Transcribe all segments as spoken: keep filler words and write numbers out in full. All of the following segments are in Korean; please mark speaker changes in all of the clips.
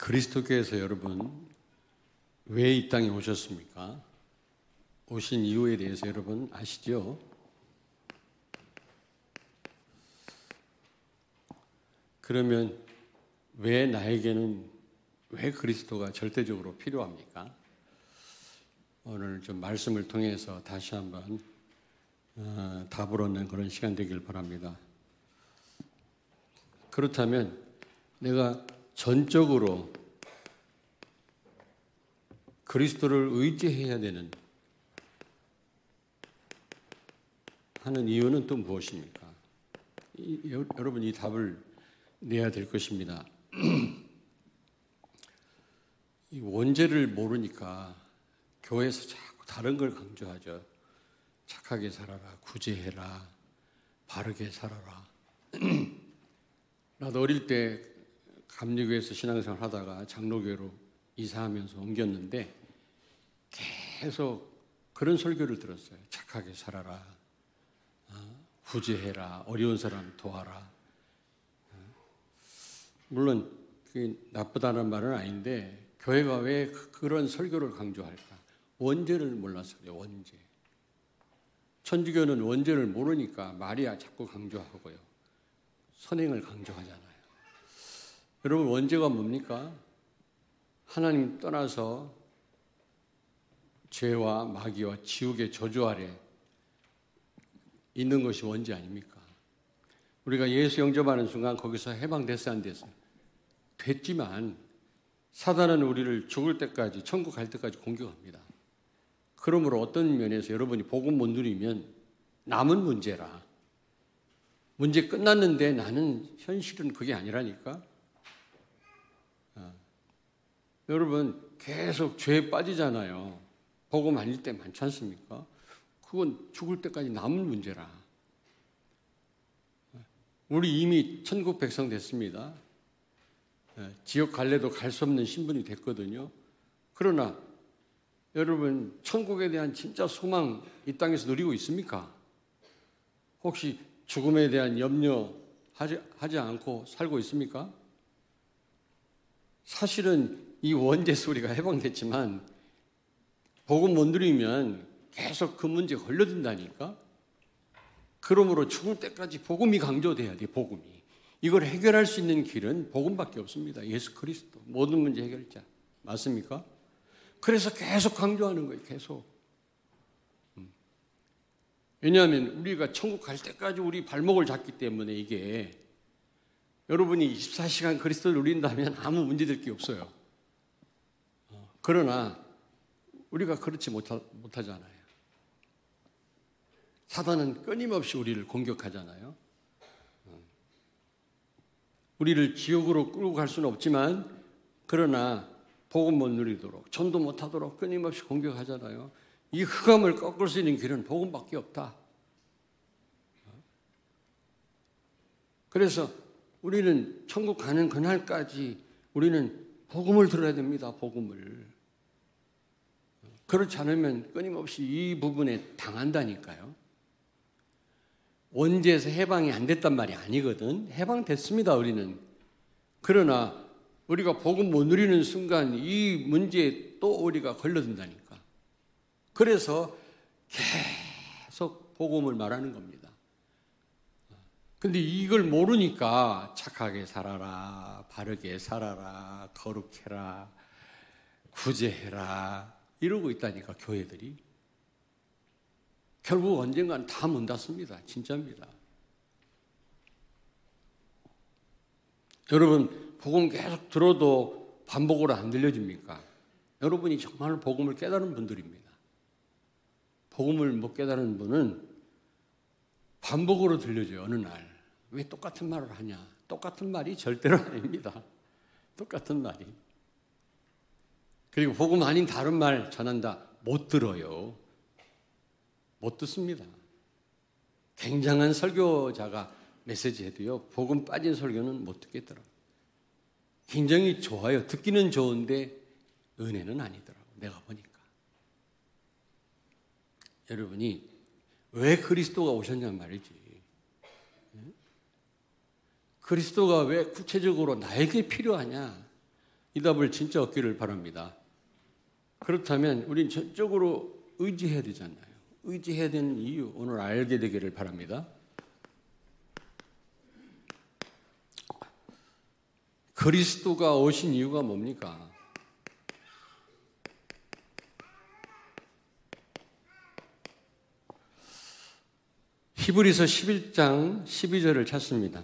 Speaker 1: 그리스도께서 여러분 왜 이 땅에 오셨습니까? 오신 이유에 대해서 여러분 아시죠? 그러면 왜 나에게는 왜 그리스도가 절대적으로 필요합니까? 오늘 좀 말씀을 통해서 다시 한번 어, 답을 얻는 그런 시간 되길 바랍니다. 그렇다면 내가 전적으로 그리스도를 의지해야 되는 하는 이유는 또 무엇입니까? 이, 여, 여러분 이 답을 내야 될 것입니다. 이 원죄를 모르니까 교회에서 자꾸 다른 걸 강조하죠. 착하게 살아라, 구제해라, 바르게 살아라. 나도 어릴 때 감리교회에서 신앙생활 하다가 장로교회로 이사하면서 옮겼는데 계속 그런 설교를 들었어요. 착하게 살아라, 구제해라, 어려운 사람 도와라. 물론 그게 나쁘다는 말은 아닌데 교회가 왜 그런 설교를 강조할까? 원죄를 몰라서 그래요. 원죄. 천주교는 원죄를 모르니까 말이야 자꾸 강조하고요. 선행을 강조하잖아요. 여러분 원죄가 뭡니까? 하나님 떠나서 죄와 마귀와 지옥의 저주 아래 있는 것이 원죄 아닙니까? 우리가 예수 영접하는 순간 거기서 해방됐어야 안 됐어요? 됐지만 사단은 우리를 죽을 때까지 천국 갈 때까지 공격합니다. 그러므로 어떤 면에서 여러분이 복음 못 누리면 남은 문제라. 문제 끝났는데 나는 현실은 그게 아니라니까. 어. 여러분 계속 죄에 빠지잖아요. 복음 아닐 때 많지 않습니까? 그건 죽을 때까지 남은 문제라. 우리 이미 천국 백성 됐습니다. 지옥 갈래도 갈 수 없는 신분이 됐거든요. 그러나 여러분 천국에 대한 진짜 소망 이 땅에서 누리고 있습니까? 혹시 죽음에 대한 염려하지 하지 않고 살고 있습니까? 사실은 이 원죄에서 우리가 해방됐지만 복음 못 누리면 계속 그 문제에 걸려든다니까. 그러므로 죽을 때까지 복음이 강조돼야 돼. 복음이. 이걸 해결할 수 있는 길은 복음밖에 없습니다. 예수 그리스도. 모든 문제 해결자. 맞습니까? 그래서 계속 강조하는 거예요. 계속. 왜냐하면 우리가 천국 갈 때까지 우리 발목을 잡기 때문에 이게 여러분이 이십사 시간 그리스도를 누린다면 아무 문제될 게 없어요. 그러나 우리가 그렇지 못하, 못하잖아요. 사단은 끊임없이 우리를 공격하잖아요. 우리를 지옥으로 끌고 갈 수는 없지만 그러나 복음 못 누리도록 전도 못하도록 끊임없이 공격하잖아요. 이 흑암을 꺾을 수 있는 길은 복음밖에 없다. 그래서 우리는 천국 가는 그날까지 우리는 복음을 들어야 됩니다. 복음을. 그렇지 않으면 끊임없이 이 부분에 당한다니까요. 원죄에서 해방이 안 됐단 말이 아니거든. 해방됐습니다, 우리는. 그러나 우리가 복음 못 누리는 순간 이 문제에 또 우리가 걸려든다니까. 그래서 계속 복음을 말하는 겁니다. 근데 이걸 모르니까 착하게 살아라, 바르게 살아라, 거룩해라, 구제해라 이러고 있다니까 교회들이. 결국 언젠가는 다 문 닫습니다. 진짜입니다. 여러분 복음 계속 들어도 반복으로 안 들려집니까? 여러분이 정말 복음을 깨달은 분들입니다. 복음을 못 깨달은 분은 반복으로 들려줘요. 어느 날. 왜 똑같은 말을 하냐? 똑같은 말이 절대로 아닙니다. 똑같은 말이. 그리고 복음 아닌 다른 말 전한다. 못 들어요. 못 듣습니다. 굉장한 설교자가 메시지 해도요. 복음 빠진 설교는 못 듣겠더라고요. 굉장히 좋아요. 듣기는 좋은데 은혜는 아니더라고요. 내가 보니까. 여러분이 왜 그리스도가 오셨냐는 말이지. 그리스도가 왜 구체적으로 나에게 필요하냐? 이 답을 진짜 얻기를 바랍니다. 그렇다면 우린 전적으로 의지해야 되잖아요. 의지해야 되는 이유 오늘 알게 되기를 바랍니다. 그리스도가 오신 이유가 뭡니까? 히브리서 십일 장 십이 절을 찾습니다.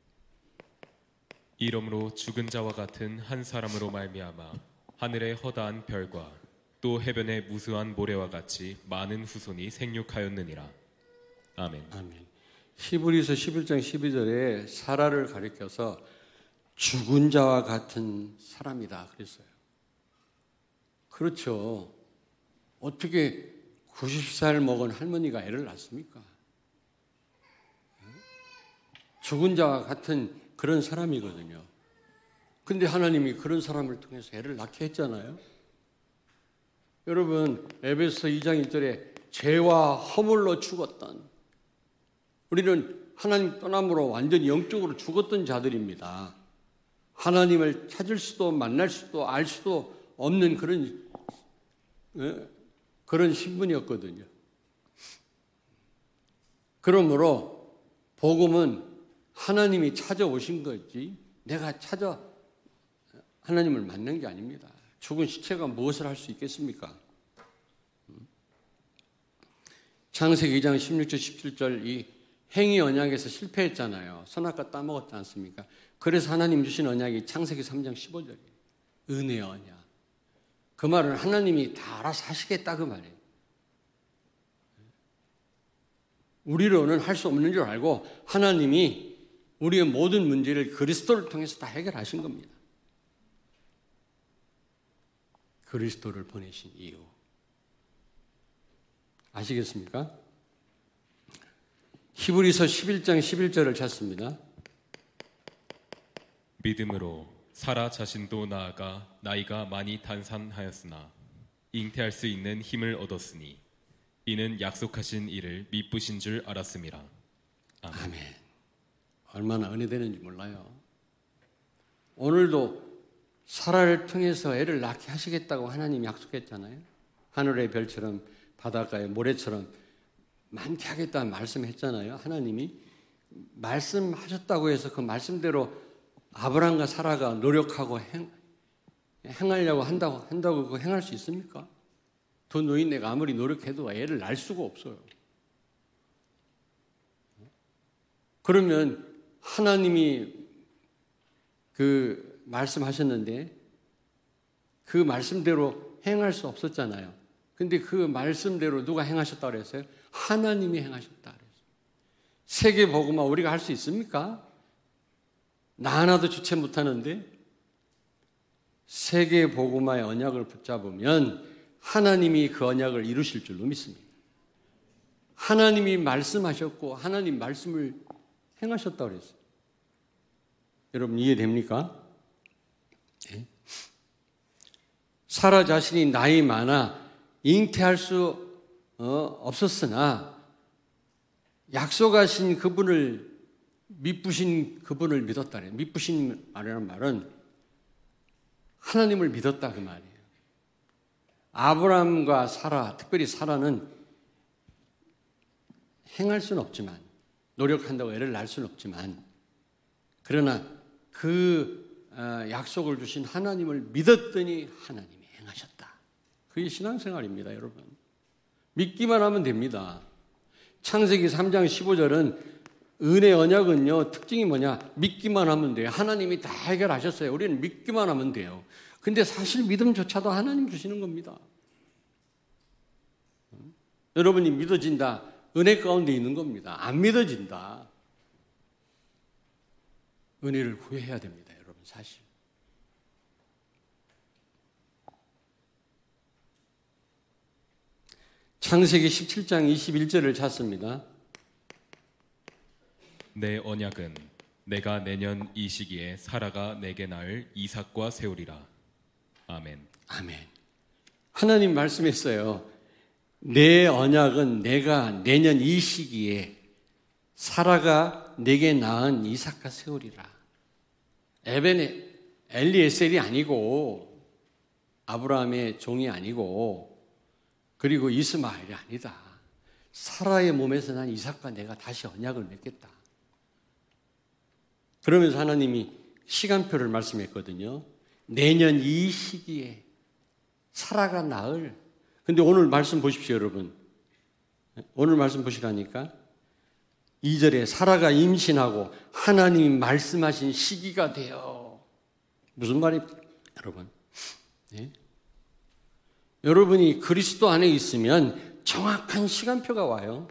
Speaker 2: 이러므로 죽은 자와 같은 한 사람으로 말미암아 하늘의 허다한 별과 또 해변의 무수한 모래와 같이 많은 후손이 생육하였느니라. 아멘.
Speaker 1: 아멘. 히브리서 십일 장 십이 절에 사라를 가리켜서 죽은 자와 같은 사람이다 그랬어요. 그렇죠. 어떻게 구십 살 먹은 할머니가 애를 낳습니까? 죽은 자와 같은 그런 사람이거든요. 근데 하나님이 그런 사람을 통해서 애를 낳게 했잖아요. 여러분, 에베소 이 장 일 절에 죄와 허물로 죽었던, 우리는 하나님 떠남으로 완전히 영적으로 죽었던 자들입니다. 하나님을 찾을 수도 만날 수도 알 수도 없는 그런 그런 신분이었거든요. 그러므로 복음은 하나님이 찾아오신 거지 내가 찾아 하나님을 만난 게 아닙니다. 죽은 시체가 무엇을 할 수 있겠습니까? 창세기 이 장 십육 절 십칠 절 이 행위 언약에서 실패했잖아요. 선악과 따먹었지 않습니까? 그래서 하나님 주신 언약이 창세기 삼 장 십오 절이에요. 은혜의 언약. 그 말은 하나님이 다 알아서 하시겠다 그 말이에요. 우리로는 할 수 없는 줄 알고 하나님이 우리의 모든 문제를 그리스도를 통해서 다 해결하신 겁니다. 그리스도를 보내신 이유 아시겠습니까? 히브리서 십일 장 십일 절을 찾습니다.
Speaker 2: 믿음으로 사라 자신도 나아가 나이가 많이 단산하였으나 잉태할 수 있는 힘을 얻었으니 이는 약속하신 이를 미쁘신 줄 알았음이라. 아멘.
Speaker 1: 아멘. 얼마나 은혜되는지 몰라요. 오늘도 사라를 통해서 애를 낳게 하시겠다고 하나님이 약속했잖아요. 하늘의 별처럼 바닷가의 모래처럼 많게 하겠다는 말씀했잖아요. 하나님이 말씀하셨다고 해서 그 말씀대로 아브라함과 사라가 노력하고 행, 행하려고 한다고 한다고 그거 행할 수 있습니까? 두 노인네가 아무리 노력해도 애를 낳을 수가 없어요. 그러면 하나님이 그 말씀하셨는데 그 말씀대로 행할 수 없었잖아요. 근데 그 말씀대로 누가 행하셨다고 그랬어요? 하나님이 행하셨다 그랬어요. 세계 복음화 우리가 할 수 있습니까? 나 하나도 주체 못하는데 세계 복음화의 언약을 붙잡으면 하나님이 그 언약을 이루실 줄로 믿습니다. 하나님이 말씀하셨고 하나님 말씀을 행하셨다고 그랬어요. 여러분 이해됩니까? 네. 사라 자신이 나이 많아 잉태할 수 어, 없었으나 약속하신 그분을 미쁘신 그분을 믿었다. 미쁘신 말이라는 말은 하나님을 믿었다 그 말이에요. 아브라함과 사라, 특별히 사라는 행할 수는 없지만 노력한다고 애를 낳을 수는 없지만 그러나 그 약속을 주신 하나님을 믿었더니 하나님이 행하셨다. 그게 신앙생활입니다, 여러분. 믿기만 하면 됩니다. 창세기 삼 장 십오 절은 은혜 언약은요, 특징이 뭐냐? 믿기만 하면 돼요. 하나님이 다 해결하셨어요. 우리는 믿기만 하면 돼요. 근데 사실 믿음조차도 하나님 주시는 겁니다. 여러분이 믿어진다. 은혜 가운데 있는 겁니다. 안 믿어진다. 은혜를 구해야 됩니다, 여러분, 사실. 창세기 십칠 장 이십일 절을 찾습니다.
Speaker 2: 내 언약은 내가 내년 이 시기에 사라가 내게 낳을 이삭과 세우리라. 아멘.
Speaker 1: 아멘. 하나님 말씀했어요. 내 언약은 내가 내년 이 시기에 사라가 내게 낳은 이삭과 세우리라. 에벤에 엘리에셀이 아니고 아브라함의 종이 아니고 그리고 이스마엘이 아니다. 사라의 몸에서 난 이삭과 내가 다시 언약을 맺겠다. 그러면서 하나님이 시간표를 말씀했거든요. 내년 이 시기에 사라가 낳을. 근데 오늘 말씀 보십시오, 여러분. 오늘 말씀 보시라니까. 이 절에 사라가 임신하고 하나님이 말씀하신 시기가 되어. 무슨 말입니까, 여러분? 네? 여러분이 그리스도 안에 있으면 정확한 시간표가 와요.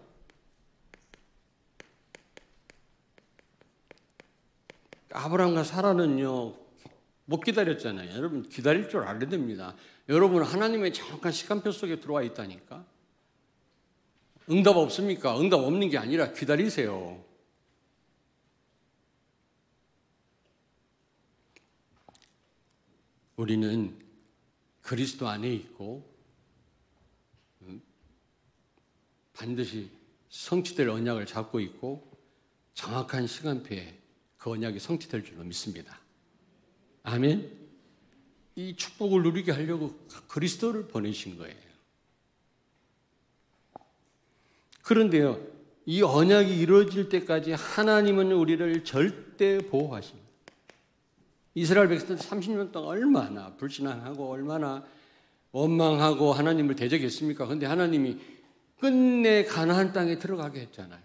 Speaker 1: 아브라함과 사라는요, 못 기다렸잖아요. 여러분, 기다릴 줄 알아야 됩니다. 여러분, 하나님의 정확한 시간표 속에 들어와 있다니까. 응답 없습니까? 응답 없는 게 아니라 기다리세요. 우리는 그리스도 안에 있고 반드시 성취될 언약을 잡고 있고 정확한 시간표에 그 언약이 성취될 줄로 믿습니다. 아멘. 이 축복을 누리게 하려고 그리스도를 보내신 거예요. 그런데요, 이 언약이 이루어질 때까지 하나님은 우리를 절대 보호하십니다. 이스라엘 백성들 삼십 년 동안 얼마나 불신앙하고 얼마나 원망하고 하나님을 대적했습니까? 그런데 하나님이 끝내 가나안 땅에 들어가게 했잖아요.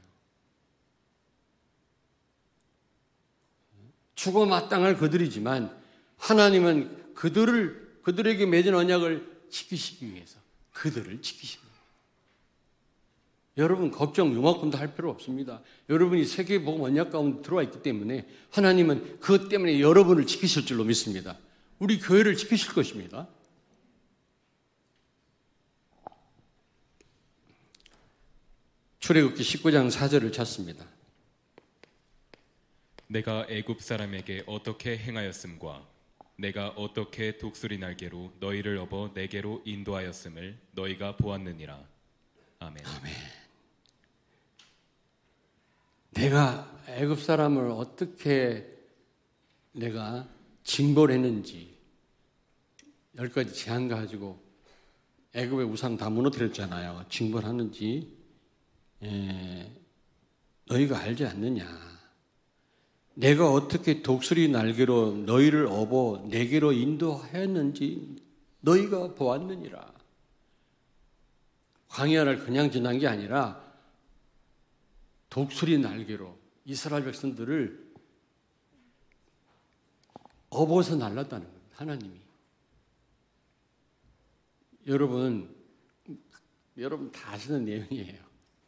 Speaker 1: 죽어 마땅할 그들이지만 하나님은 그들을 그들에게 맺은 언약을 지키시기 위해서 그들을 지키십니다. 여러분 걱정 요만큼도 할 필요 없습니다. 여러분이 세계복음 언약 가운데 들어와 있기 때문에 하나님은 그것 때문에 여러분을 지키실 줄로 믿습니다. 우리 교회를 지키실 것입니다. 출애굽기 십구 장 사 절을 찾습니다.
Speaker 2: 내가 애굽 사람에게 어떻게 행하였음과 내가 어떻게 독수리 날개로 너희를 업어 내게로 인도하였음을 너희가 보았느니라. 아멘.
Speaker 1: 아멘. 내가 애굽 사람을 어떻게 내가 징벌 했는지 열 가지 제한 가지고 애굽의 우상 다 무너뜨렸잖아요. 징벌하는지 예, 너희가 알지 않느냐. 내가 어떻게 독수리 날개로 너희를 업어 내게로 인도하였는지 너희가 보았느니라. 광야를 그냥 지난 게 아니라 독수리 날개로 이스라엘 백성들을 업어서 날랐다는 겁니다. 하나님이. 여러분, 여러분 다 아시는 내용이에요.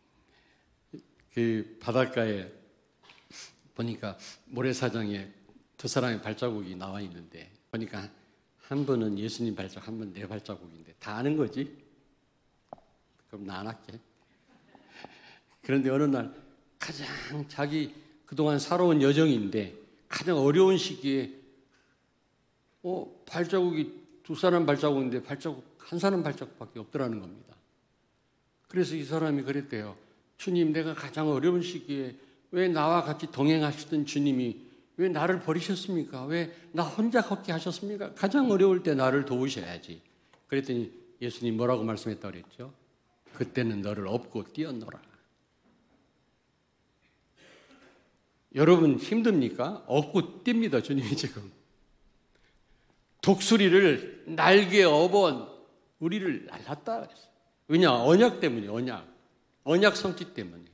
Speaker 1: 그 바닷가에 보니까 모래사장에 두 사람의 발자국이 나와 있는데 보니까 한 분은 예수님 발자국, 한 분 내 발자국인데 다 아는 거지? 그럼 나 안 할게. 그런데 어느 날 가장 자기 그동안 살아온 여정인데 가장 어려운 시기에 어, 발자국이 두 사람 발자국인데 발자국 한 사람 발자국밖에 없더라는 겁니다. 그래서 이 사람이 그랬대요. 주님, 내가 가장 어려운 시기에 왜 나와 같이 동행하시던 주님이 왜 나를 버리셨습니까? 왜 나 혼자 걷게 하셨습니까? 가장 어려울 때 나를 도우셔야지. 그랬더니 예수님 뭐라고 말씀했다고 그랬죠? 그때는 너를 업고 뛰어놀아. 여러분 힘듭니까? 업고 뜁니다, 주님이 지금. 독수리를 날개에 업어 우리를 날랐다 그랬어요. 왜냐? 언약 때문에, 언약. 언약 성취 때문에.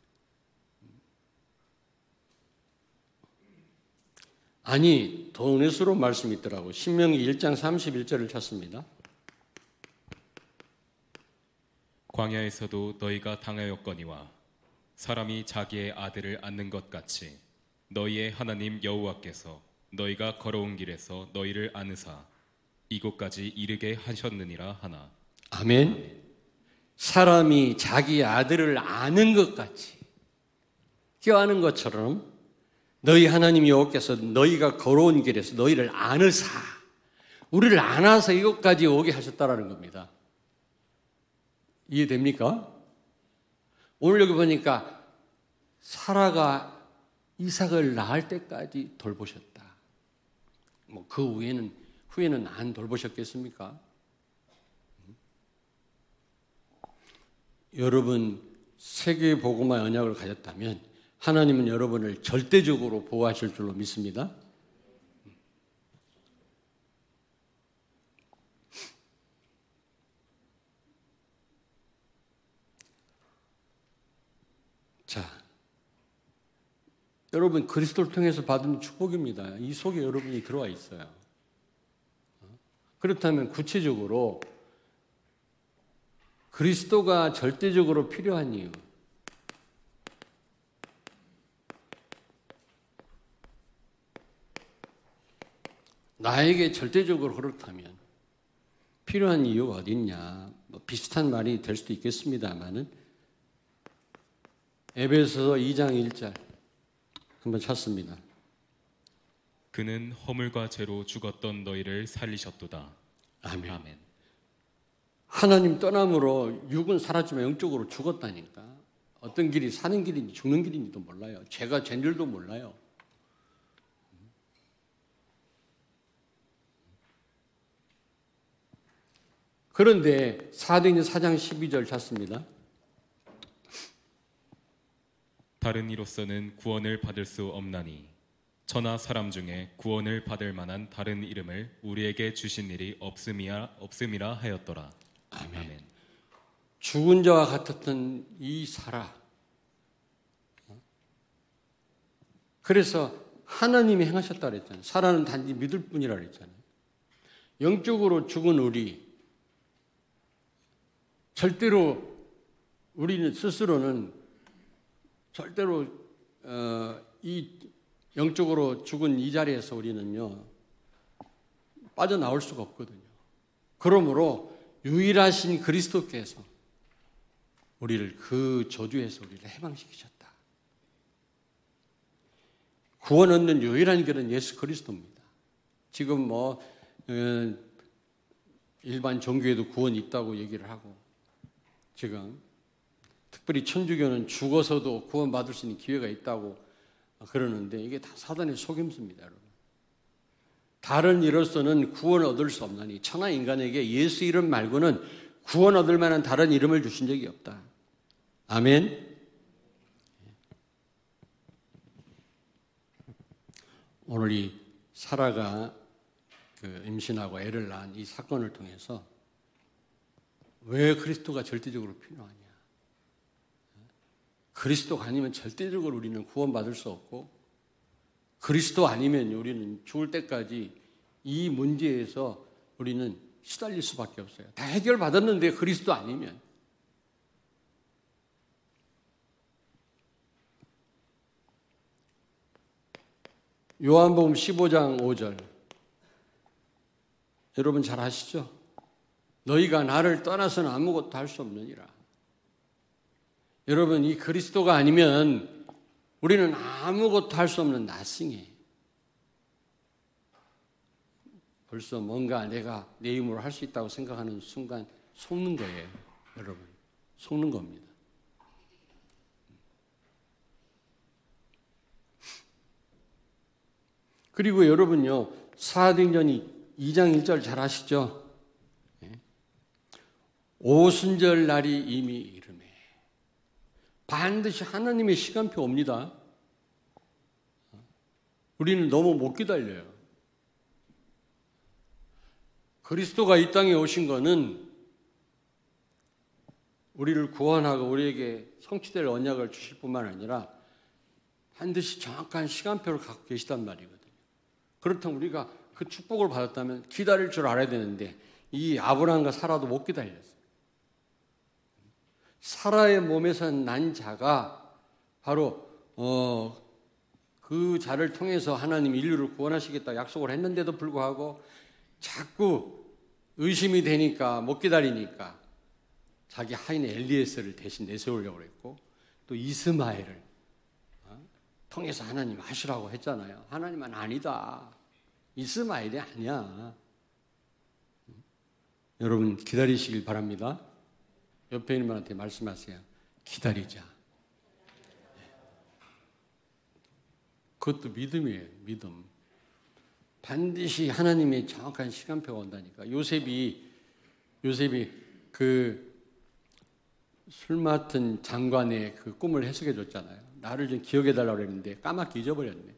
Speaker 1: 아니, 더 은혜스러운 말씀이 있더라고요. 신명기 일 장 삼십일 절을 찾습니다.
Speaker 2: 광야에서도 너희가 당하였거니와 사람이 자기의 아들을 안는 것 같이 너희의 하나님 여호와께서 너희가 걸어온 길에서 너희를 안으사 이곳까지 이르게 하셨느니라 하나.
Speaker 1: 아멘. 사람이 자기 아들을 아는 것 같이 껴안은 것처럼 너희 하나님 여호와께서 너희가 걸어온 길에서 너희를 안으사 우리를 안아서 이곳까지 오게 하셨다라는 겁니다. 이해됩니까? 오늘 여기 보니까 사라가 이삭을 낳을 때까지 돌보셨다. 뭐 그 후에는 후에는 안 돌보셨겠습니까? 여러분 세계 복음화 언약을 가졌다면 하나님은 여러분을 절대적으로 보호하실 줄로 믿습니다. 자, 여러분 그리스도를 통해서 받은 축복입니다. 이 속에 여러분이 들어와 있어요. 그렇다면 구체적으로 그리스도가 절대적으로 필요한 이유, 나에게 절대적으로 그렇다면 필요한 이유가 어디 있냐? 뭐 비슷한 말이 될 수도 있겠습니다만은 에베소서 이 장 일 절 한번 찾습니다.
Speaker 2: 그는 허물과 죄로 죽었던 너희를 살리셨도다.
Speaker 1: 아멘.
Speaker 2: 아멘.
Speaker 1: 하나님 떠남으로 육은 사라지면 영적으로 죽었다니까. 어떤 길이 사는 길인지 죽는 길인지도 몰라요. 죄가 죄인 줄도 몰라요. 그런데 사도행전 사 장 십이 절 찾습니다.
Speaker 2: 다른 이로서는 구원을 받을 수 없나니 천하 사람 중에 구원을 받을 만한 다른 이름을 우리에게 주신 일이 없음이라, 없음이라 하였더라.
Speaker 1: 아멘.
Speaker 2: 아멘.
Speaker 1: 죽은 자와 같았던 이 사라. 그래서 하나님이 행하셨다 그랬잖아요. 사라는 단지 믿을 뿐이라 그랬잖아요. 영적으로 죽은 우리, 절대로 우리는 스스로는 절대로 어, 이 영적으로 죽은 이 자리에서 우리는요 빠져나올 수가 없거든요. 그러므로 유일하신 그리스도께서 우리를 그 저주에서 우리를 해방시키셨다. 구원 얻는 유일한 길은 예수 그리스도입니다. 지금 뭐 어, 일반 종교에도 구원이 있다고 얘기를 하고 지금 특별히 천주교는 죽어서도 구원받을 수 있는 기회가 있다고 그러는데 이게 다 사단의 속임수입니다. 여러분. 다른 이로서는 구원 얻을 수 없나니 천하 인간에게 예수 이름 말고는 구원 얻을 만한 다른 이름을 주신 적이 없다. 아멘. 오늘 이 사라가 그 임신하고 애를 낳은 이 사건을 통해서 왜 그리스도가 절대적으로 필요하냐? 그리스도가 아니면 절대적으로 우리는 구원받을 수 없고 그리스도 아니면 우리는 죽을 때까지 이 문제에서 우리는 시달릴 수밖에 없어요. 다 해결받았는데 그리스도 아니면. 요한복음 십오 장 오 절 여러분 잘 아시죠? 너희가 나를 떠나서는 아무것도 할 수 없느니라. 여러분 이 그리스도가 아니면 우리는 아무것도 할 수 없는 나싱이에요. 벌써 뭔가 내가 내 힘으로 할 수 있다고 생각하는 순간 속는 거예요. 여러분 속는 겁니다. 그리고 여러분요 사도행전 이 장 일 절 잘 아시죠? 오순절 날이 이미 이르매 반드시 하나님의 시간표 옵니다. 우리는 너무 못 기다려요. 그리스도가 이 땅에 오신 것은 우리를 구원하고 우리에게 성취될 언약을 주실 뿐만 아니라 반드시 정확한 시간표를 갖고 계시단 말이거든요. 그렇다면 우리가 그 축복을 받았다면 기다릴 줄 알아야 되는데 이 아브라함과 사라도 못 기다렸어요. 사라의 몸에서 난 자가 바로 어, 그 자를 통해서 하나님이 인류를 구원하시겠다 약속을 했는데도 불구하고 자꾸 의심이 되니까 못 기다리니까 자기 하인 엘리에셀을 대신 내세우려고 했고 또 이스마엘을 어? 통해서 하나님 하시라고 했잖아요. 하나님은 아니다. 이스마엘이 아니야. 여러분 기다리시길 바랍니다. 옆에 있는 분한테 말씀하세요. 기다리자. 그것도 믿음이에요. 믿음. 반드시 하나님의 정확한 시간표가 온다니까. 요셉이 요셉이 그 술 맡은 장관의 그 꿈을 해석해 줬잖아요. 나를 좀 기억해 달라고 그랬는데 까맣게 잊어버렸네.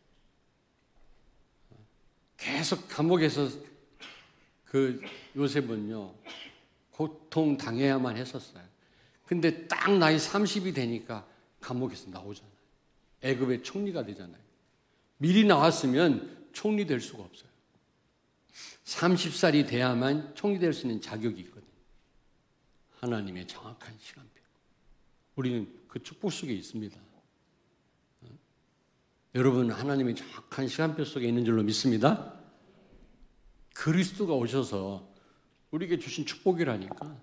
Speaker 1: 계속 감옥에서 그 요셉은요 고통 당해야만 했었어요. 근데 딱 나이 삼십이 되니까 감옥에서 나오잖아요. 애굽의 총리가 되잖아요. 미리 나왔으면 총리 될 수가 없어요. 서른 살이 돼야만 총리 될 수 있는 자격이 있거든요. 하나님의 정확한 시간표. 우리는 그 축복 속에 있습니다. 여러분, 하나님의 정확한 시간표 속에 있는 줄로 믿습니다. 그리스도가 오셔서 우리에게 주신 축복이라니까.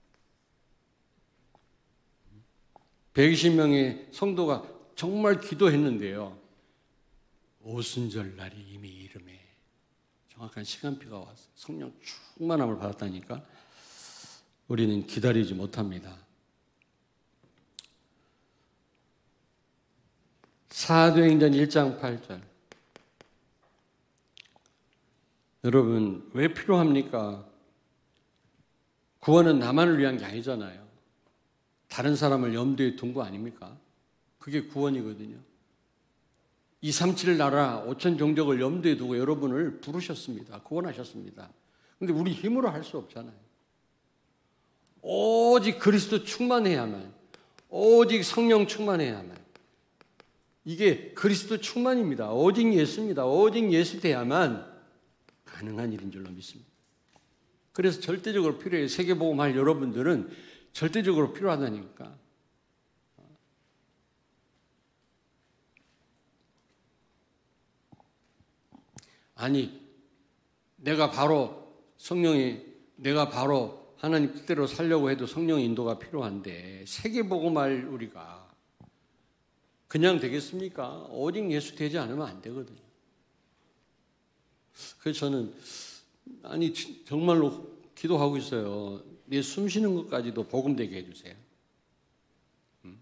Speaker 1: 백이십 명의 성도가 정말 기도했는데요. 오순절 날이 이미 이름에 정확한 시간표가 와서 성령 충만함을 받았다니까. 우리는 기다리지 못합니다. 사도행전 일 장 팔 절. 여러분, 왜 필요합니까? 구원은 나만을 위한 게 아니잖아요. 다른 사람을 염두에 둔 거 아닙니까? 그게 구원이거든요. 이백삼십칠 나라 오천 종족을 염두에 두고 여러분을 부르셨습니다. 구원하셨습니다. 그런데 우리 힘으로 할 수 없잖아요. 오직 그리스도 충만해야만, 오직 성령 충만해야만. 이게 그리스도 충만입니다. 오직 예수입니다. 오직 예수 돼야만 가능한 일인 줄로 믿습니다. 그래서 절대적으로 필요해요. 세계복음할 여러분들은 절대적으로 필요하다니까. 아니, 내가 바로 성령이, 내가 바로 하나님 뜻대로 살려고 해도 성령 인도가 필요한데 세계복음할 우리가 그냥 되겠습니까? 오직 예수 되지 않으면 안 되거든요. 그래서 저는 아니 정말로 기도하고 있어요. 내 숨 쉬는 것까지도 복음되게 해주세요. 음?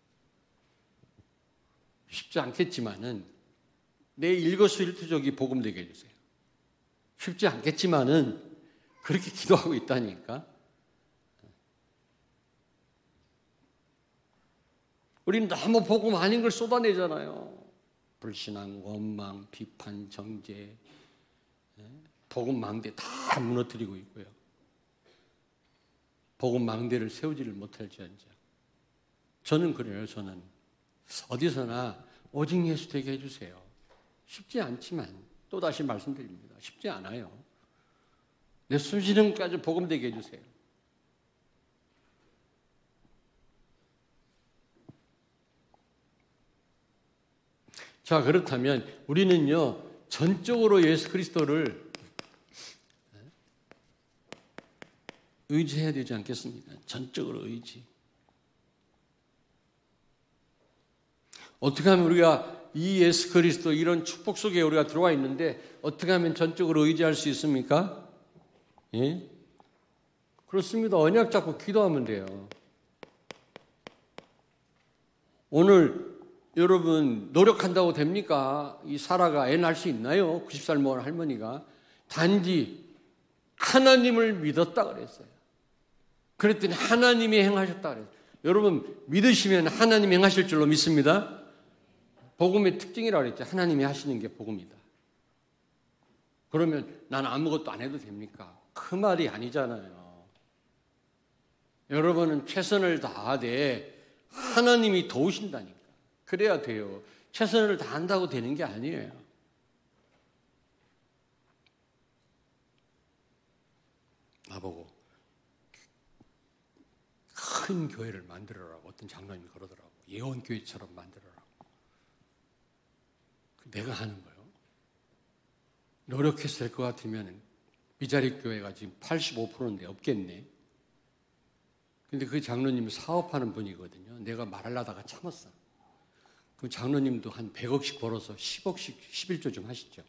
Speaker 1: 쉽지 않겠지만은 내 일거수일투족이 복음되게 해주세요. 쉽지 않겠지만은 그렇게 기도하고 있다니까. 우리는 너무 복음 아닌 걸 쏟아내잖아요. 불신앙, 원망, 비판, 정죄, 복음 망대 다 무너뜨리고 있고요. 복음 망대를 세우지를 못할지언정. 저는 그래요. 저는 어디서나 오직 예수 되게 해주세요. 쉽지 않지만 또다시 말씀드립니다. 쉽지 않아요. 내 숨쉬는까지 복음되게 해주세요. 자, 그렇다면 우리는요 전적으로 예수 그리스도를 의지해야 되지 않겠습니까? 전적으로 의지. 어떻게 하면 우리가 이 예수 그리스도 이런 축복 속에 우리가 들어와 있는데 어떻게 하면 전적으로 의지할 수 있습니까? 예? 그렇습니다. 언약 잡고 기도하면 돼요. 오늘 여러분 노력한다고 됩니까? 이 사라가 애 낳을 수 있나요? 구십 살 먹은 할머니가. 단지 하나님을 믿었다 그랬어요. 그랬더니 하나님이 행하셨다 그랬어요. 여러분 믿으시면 하나님이 행하실 줄로 믿습니다. 복음의 특징이라고 그랬죠. 하나님이 하시는 게 복음이다. 그러면 난 아무것도 안 해도 됩니까? 그 말이 아니잖아요. 여러분은 최선을 다하되 하나님이 도우신다니까. 그래야 돼요. 최선을 다한다고 되는 게 아니에요. 나보고 큰 교회를 만들어라고 어떤 장로님이 그러더라고. 예원교회처럼 만들어라고. 내가 하는 거예요. 노력해서 될 것 같으면 미자립 교회가 지금 팔십오 퍼센트인데 없겠네. 근데 그 장로님이 사업하는 분이거든요. 내가 말하려다가 참았어. 그 장로님도 한 백억씩 벌어서 십억씩 십일조 좀 하시죠.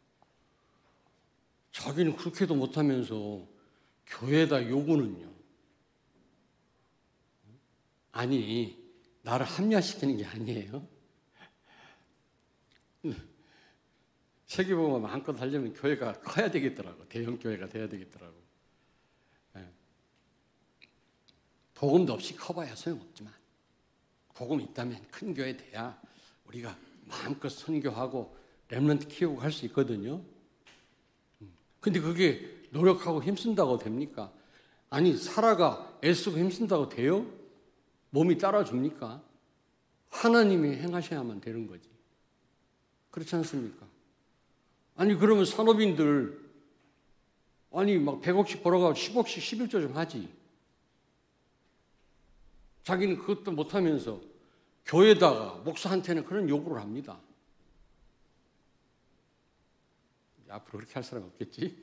Speaker 1: 자기는 그렇게도 못하면서 교회에다 요구는요. 아니, 나를 합리화시키는 게 아니에요. 세계복음을 마음껏 하려면 교회가 커야 되겠더라고. 대형 교회가 돼야 되겠더라고. 예. 복음도 없이 커봐야 소용없지만 복음이 있다면 큰 교회 돼야 우리가 마음껏 선교하고 렘넌트 키우고 할 수 있거든요. 근데 그게 노력하고 힘쓴다고 됩니까? 아니, 사라가 애쓰고 힘쓴다고 돼요? 몸이 따라줍니까? 하나님이 행하셔야만 되는 거지. 그렇지 않습니까? 아니, 그러면 산업인들, 아니, 막 백억씩 벌어가고 십억씩 십일조 좀 하지. 자기는 그것도 못하면서 교회다가 목사한테는 그런 요구를 합니다. 앞으로 그렇게 할 사람 없겠지?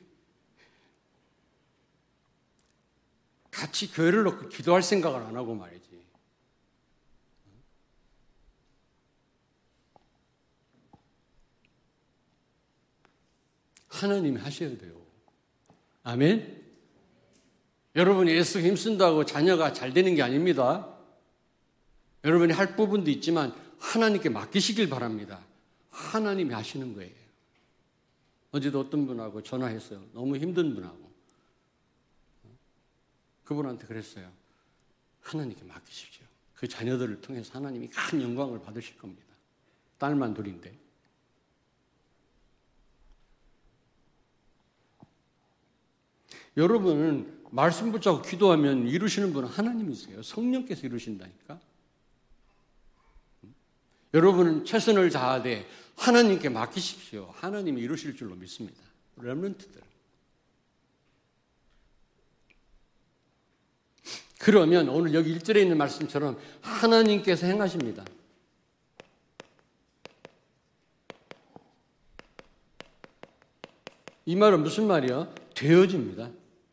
Speaker 1: 같이 교회를 놓고 기도할 생각을 안 하고 말이지. 하나님이 하셔야 돼요. 아멘? 여러분이 애쓰고 힘쓴다고 자녀가 잘 되는 게 아닙니다. 여러분이 할 부분도 있지만 하나님께 맡기시길 바랍니다. 하나님이 하시는 거예요. 어제도 어떤 분하고 전화했어요. 너무 힘든 분하고. 그분한테 그랬어요. 하나님께 맡기십시오. 그 자녀들을 통해서 하나님이 큰 영광을 받으실 겁니다. 딸만 둘인데. 여러분은 말씀 붙잡고 기도하면 이루시는 분은 하나님이세요. 성령께서 이루신다니까. 여러분은 최선을 다하되 하나님께 맡기십시오. 하나님이 이루실 줄로 믿습니다. 렘넌트들. 그러면 오늘 여기 일 절에 있는 말씀처럼 하나님께서 행하십니다. 이 말은 무슨 말이야? 되어집니다.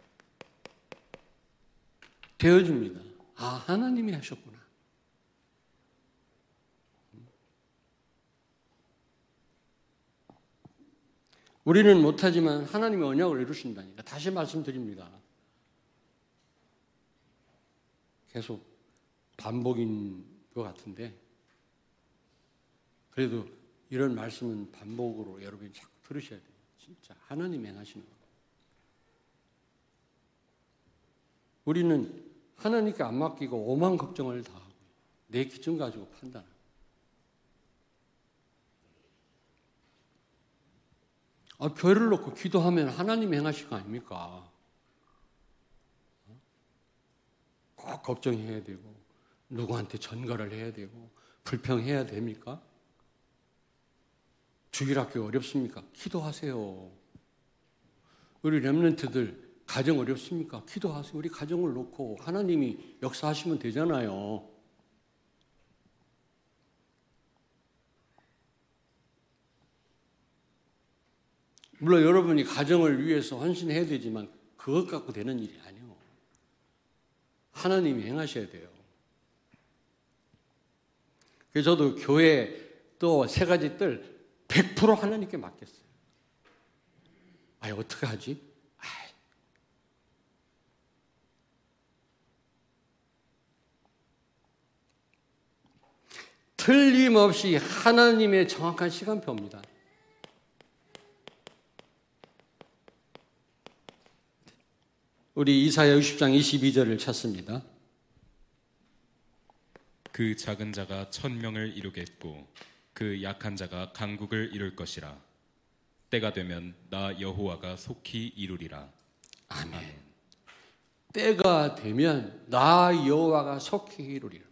Speaker 1: 되어집니다. 아, 하나님이 하셨구나. 우리는 못하지만 하나님의 언약을 이루신다니까. 다시 말씀드립니다. 계속 반복인 것 같은데 그래도 이런 말씀은 반복으로 여러분이 자꾸 들으셔야 돼요. 진짜 하나님이 행하시는 거예요. 우리는 하나님께 안 맡기고 오만 걱정을 다 하고 내 기준 가지고 판단하고 아, 교회를 놓고 기도하면 하나님이 행하실 거 아닙니까? 꼭 걱정해야 되고 누구한테 전가를 해야 되고 불평해야 됩니까? 주일학교 어렵습니까? 기도하세요. 우리 렘넌트들 가정 어렵습니까? 기도하세요. 우리 가정을 놓고 하나님이 역사하시면 되잖아요. 물론 여러분이 가정을 위해서 헌신해야 되지만 그것 갖고 되는 일이 아니에요. 하나님이 행하셔야 돼요. 그래서 저도 교회 또 세 가지 뜰 백 퍼센트 하나님께 맡겼어요. 아, 어떻게 하지? 아이. 틀림없이 하나님의 정확한 시간표입니다. 우리 이사야 육십 장 이십이 절을 찾습니다.
Speaker 2: 그 작은 자가 천명을 이루겠고 그 약한 자가 강국을 이룰 것이라. 때가 되면 나 여호와가 속히 이루리라.
Speaker 1: 아멘. 아멘. 때가 되면 나 여호와가 속히 이루리라.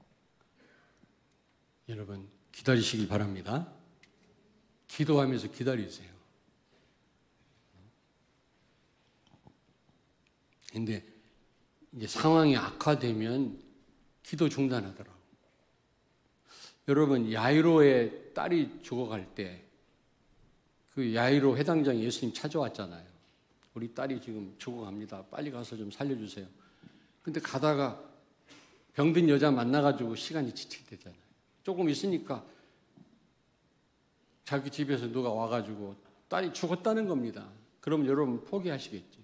Speaker 1: 여러분 기다리시길 바랍니다. 기도하면서 기다리세요. 근데 이제 상황이 악화되면 기도 중단하더라고요. 여러분 야이로의 딸이 죽어갈 때 그 야이로 회당장이 예수님 찾아왔잖아요. 우리 딸이 지금 죽어갑니다. 빨리 가서 좀 살려주세요. 근데 가다가 병든 여자 만나가지고 시간이 지치게 되잖아요. 조금 있으니까 자기 집에서 누가 와가지고 딸이 죽었다는 겁니다. 그럼 여러분 포기하시겠지.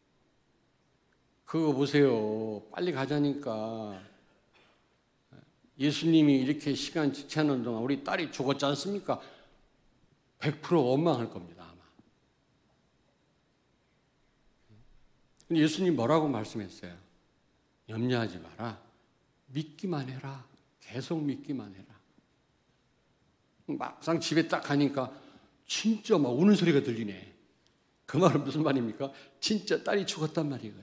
Speaker 1: 그거 보세요. 빨리 가자니까 예수님이 이렇게 시간 지체하는 동안 우리 딸이 죽었지 않습니까? 백 퍼센트 원망할 겁니다, 아마. 근데 예수님 뭐라고 말씀했어요? 염려하지 마라. 믿기만 해라. 계속 믿기만 해라. 막상 집에 딱 가니까 진짜 막 우는 소리가 들리네. 그 말은 무슨 말입니까? 진짜 딸이 죽었단 말이거든.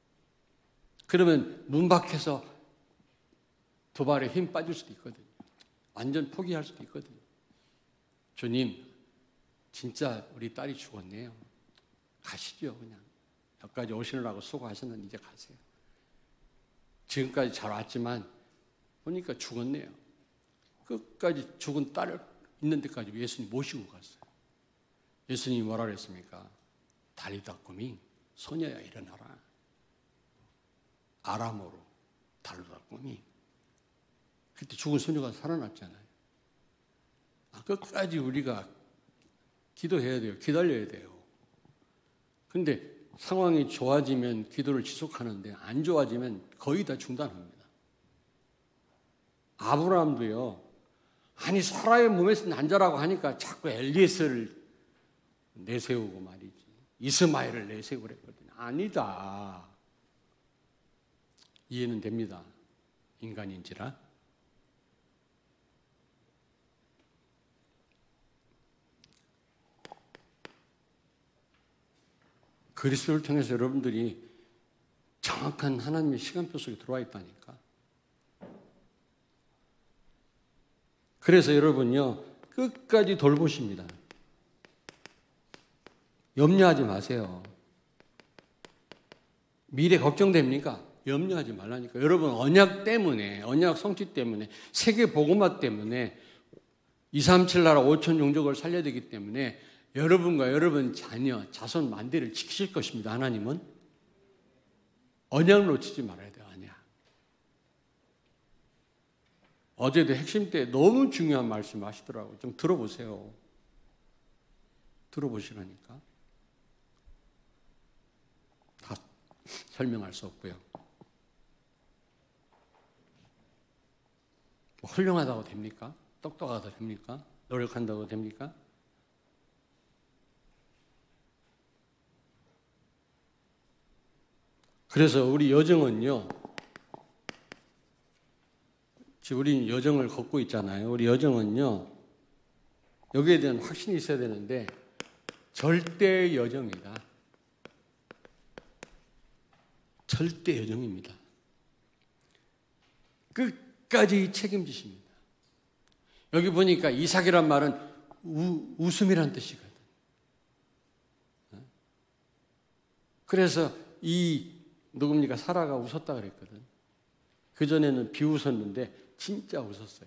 Speaker 1: 그러면 문 밖에서 도발에 힘 빠질 수도 있거든요. 완전 포기할 수도 있거든요. 주님, 진짜 우리 딸이 죽었네요. 가시죠, 그냥. 여기까지 오시느라고 수고하셨는데 이제 가세요. 지금까지 잘 왔지만 보니까 죽었네요. 끝까지 죽은 딸을 있는 데까지 예수님 모시고 갔어요. 예수님이 뭐라 그랬습니까? 달리다 꾸미, 소녀야 일어나라. 아람어로 달리다 꾸미. 그때 죽은 소녀가 살아났잖아요. 아, 끝까지 우리가 기도해야 돼요. 기다려야 돼요. 근데 상황이 좋아지면 기도를 지속하는데 안 좋아지면 거의 다 중단합니다. 아브라함도요. 아니 사라의 몸에서 난자라고 하니까 자꾸 엘리에스를 내세우고 말이지. 이스마엘을 내세우고 그랬거든요. 아니다. 이해는 됩니다. 인간인지라. 그리스도를 통해서 여러분들이 정확한 하나님의 시간표 속에 들어와 있다니까. 그래서 여러분요, 끝까지 돌보십니다. 염려하지 마세요. 미래 걱정됩니까? 염려하지 말라니까. 여러분 언약 때문에, 언약 성취 때문에, 세계 복음화 때문에 이삼칠 나라 오천 종족을 살려야 되기 때문에 여러분과 여러분 자녀, 자손 만대를 지키실 것입니다. 하나님은 언약을 놓치지 말아야 돼요. 언약. 어제도 핵심 때 너무 중요한 말씀 하시더라고요. 좀 들어보세요. 들어보시라니까. 다 설명할 수 없고요. 뭐 훌륭하다고 됩니까? 똑똑하다고 됩니까? 노력한다고 됩니까? 그래서 우리 여정은요, 지금 우리 여정을 걷고 있잖아요. 우리 여정은요, 여기에 대한 확신이 있어야 되는데, 절대 여정이다. 절대 여정입니다. 끝까지 책임지십니다. 여기 보니까 이삭이란 말은 우, 웃음이란 뜻이거든. 그래서 이 누굽니까? 사라가 웃었다 그랬거든. 그전에는 비웃었는데 진짜 웃었어요.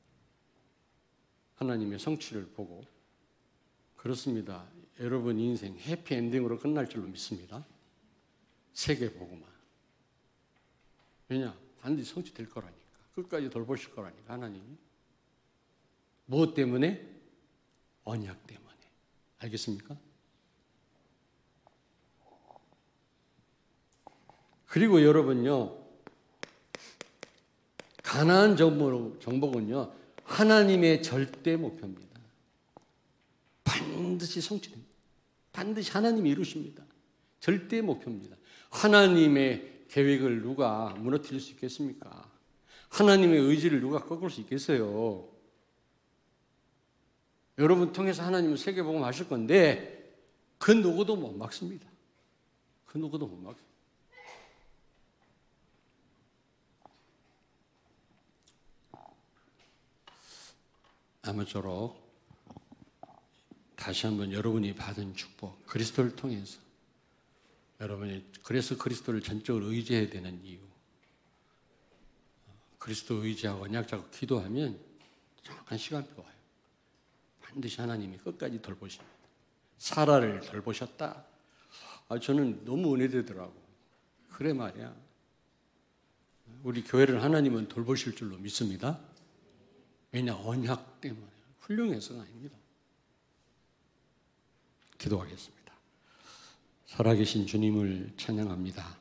Speaker 1: 하나님의 성취를 보고. 그렇습니다. 여러분 인생 해피엔딩으로 끝날 줄로 믿습니다. 세계 복음화. 왜냐? 반드시 성취될 거라니까. 끝까지 돌보실 거라니까 하나님이. 무엇 때문에? 언약 때문에. 알겠습니까? 그리고 여러분요, 가나안 정복은요, 하나님의 절대 목표입니다. 반드시 성취됩니다. 반드시 하나님이 이루십니다. 절대 목표입니다. 하나님의 계획을 누가 무너뜨릴 수 있겠습니까? 하나님의 의지를 누가 꺾을 수 있겠어요? 여러분 통해서 하나님은 세계복음 하실 건데 그 누구도 못 막습니다. 그 누구도 못 막습니다. 아무쪼록 다시 한번 여러분이 받은 축복, 그리스도를 통해서 여러분이 그래서 그리스도를 전적으로 의지해야 되는 이유, 그리스도 의지하고 언약 잡고 기도하면 정확한 시간표 와요. 반드시 하나님이 끝까지 돌보십니다. 사라를 돌보셨다. 아, 저는 너무 은혜되더라고. 그래 말이야. 우리 교회를 하나님은 돌보실 줄로 믿습니다. 왜냐? 언약 때문에. 훌륭해서가 아닙니다. 기도하겠습니다. 살아계신 주님을 찬양합니다.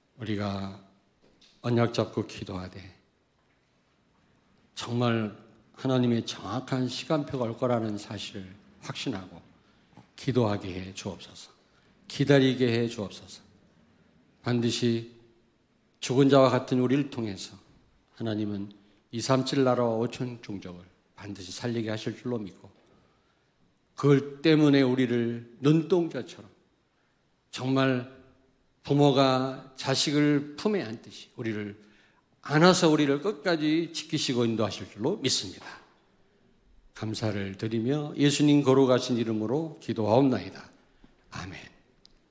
Speaker 1: 우리가 언약 잡고 기도하되 정말 하나님의 정확한 시간표가 올 거라는 사실을 확신하고 기도하게 해 주옵소서. 기다리게 해 주옵소서. 반드시 죽은 자와 같은 우리를 통해서 하나님은 이삼칠 나라와 오천 종족을 반드시 살리게 하실 줄로 믿고 그걸 때문에 우리를 눈동자처럼 정말 부모가 자식을 품에 안듯이 우리를 안아서 우리를 끝까지 지키시고 인도하실 줄로 믿습니다. 감사를 드리며 예수님 거룩하신 이름으로 기도하옵나이다. 아멘.